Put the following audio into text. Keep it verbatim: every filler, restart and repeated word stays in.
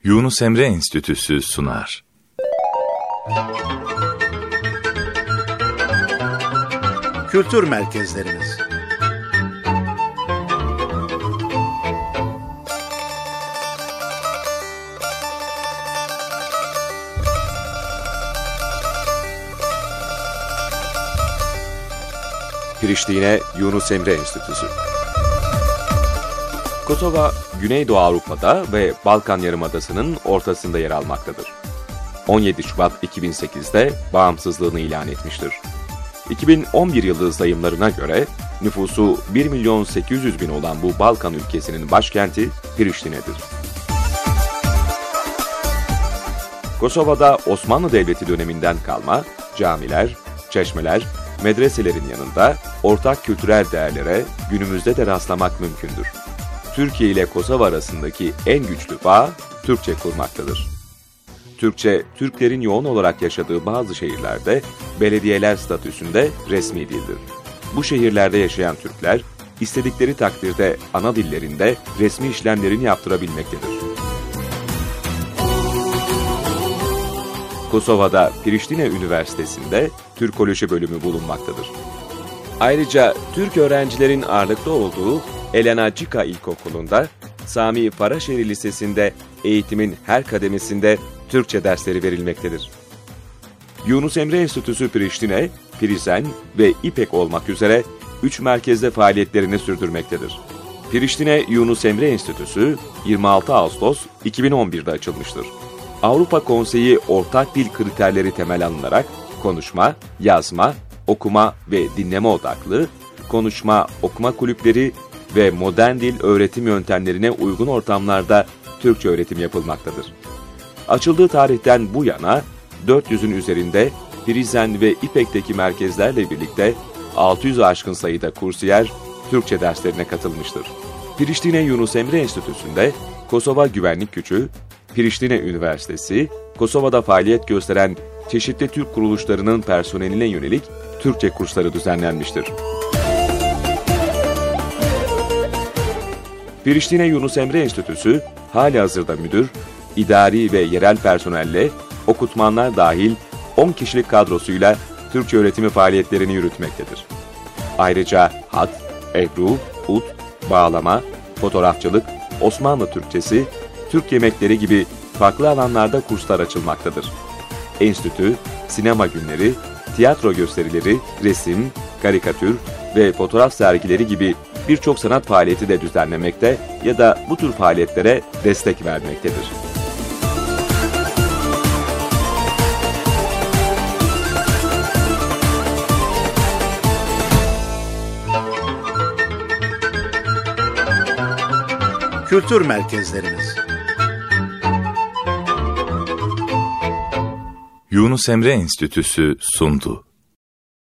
Yunus Emre Enstitüsü sunar. Kültür merkezlerimiz. Priştine Yunus Emre Enstitüsü. Kosova, Güneydoğu Avrupa'da ve Balkan Yarımadası'nın ortasında yer almaktadır. on yedi Şubat iki bin sekiz'de bağımsızlığını ilan etmiştir. iki bin on bir yılı sayımlarına göre nüfusu bir milyon sekiz yüz bin olan bu Balkan ülkesinin başkenti Priştine'dir. Kosova'da Osmanlı Devleti döneminden kalma camiler, çeşmeler, medreselerin yanında ortak kültürel değerlere günümüzde de rastlamak mümkündür. Türkiye ile Kosova arasındaki en güçlü bağ Türkçe kurmaktadır. Türkçe, Türklerin yoğun olarak yaşadığı bazı şehirlerde belediyeler statüsünde resmi dildir. Bu şehirlerde yaşayan Türkler, istedikleri takdirde ana dillerinde resmi işlemlerini yaptırabilmektedir. Kosova'da Priştine Üniversitesi'nde Türkoloji bölümü bulunmaktadır. Ayrıca Türk öğrencilerin ağırlıklı olduğu Elena Cika İlkokulu'nda, Sami Faraşehir Lisesi'nde eğitimin her kademesinde Türkçe dersleri verilmektedir. Yunus Emre Enstitüsü Priştine, Prizren ve İpek olmak üzere üç merkezde faaliyetlerini sürdürmektedir. Priştine Yunus Emre Enstitüsü yirmi altı Ağustos iki bin on bir'de açılmıştır. Avrupa Konseyi ortak dil kriterleri temel alınarak konuşma, yazma, okuma ve dinleme odaklı, konuşma, okuma kulüpleri ve modern dil öğretim yöntemlerine uygun ortamlarda Türkçe öğretim yapılmaktadır. Açıldığı tarihten bu yana dört yüz'ün üzerinde Prizren ve İpek'teki merkezlerle birlikte altı yüz'ü aşkın sayıda kursiyer Türkçe derslerine katılmıştır. Priştine Yunus Emre Enstitüsü'nde Kosova Güvenlik Gücü, Priştine Üniversitesi, Kosova'da faaliyet gösteren çeşitli Türk kuruluşlarının personeline yönelik Türkçe kursları düzenlenmiştir. Priştine Yunus Emre Enstitüsü, halihazırda müdür, idari ve yerel personelle, okutmanlar dahil on kişilik kadrosuyla Türkçe öğretimi faaliyetlerini yürütmektedir. Ayrıca hat, ebru, ud, bağlama, fotoğrafçılık, Osmanlı Türkçesi, Türk yemekleri gibi farklı alanlarda kurslar açılmaktadır. Enstitü, sinema günleri, tiyatro gösterileri, resim, karikatür ve fotoğraf sergileri gibi birçok sanat faaliyeti de düzenlemekte ya da bu tür faaliyetlere destek vermektedir. Kültür merkezlerimiz. Yunus Emre Enstitüsü sundu.